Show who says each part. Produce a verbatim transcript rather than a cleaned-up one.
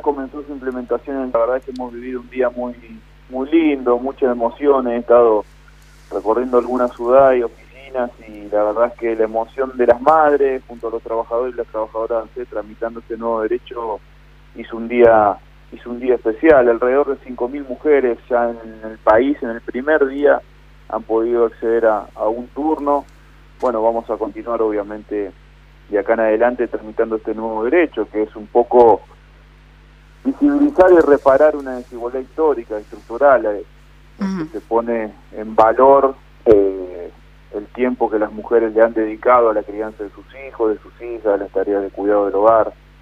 Speaker 1: comenzó su implementación. La verdad es que hemos vivido un día muy muy lindo, muchas emociones. He estado recorriendo algunas ciudades y oficinas y la verdad es que la emoción de las madres junto a los trabajadores y las trabajadoras de ANSES tramitando este nuevo derecho hizo un día hizo un día especial. Alrededor de cinco mil mujeres ya en el país en el primer día han podido acceder a, a un turno. Bueno, vamos a continuar obviamente de acá en adelante tramitando este nuevo derecho, que es un poco visibilizar y reparar una desigualdad histórica, estructural, eh, uh-huh. que se pone en valor eh, el tiempo que las mujeres le han dedicado a la crianza de sus hijos, de sus hijas, a las tareas de cuidado del hogar.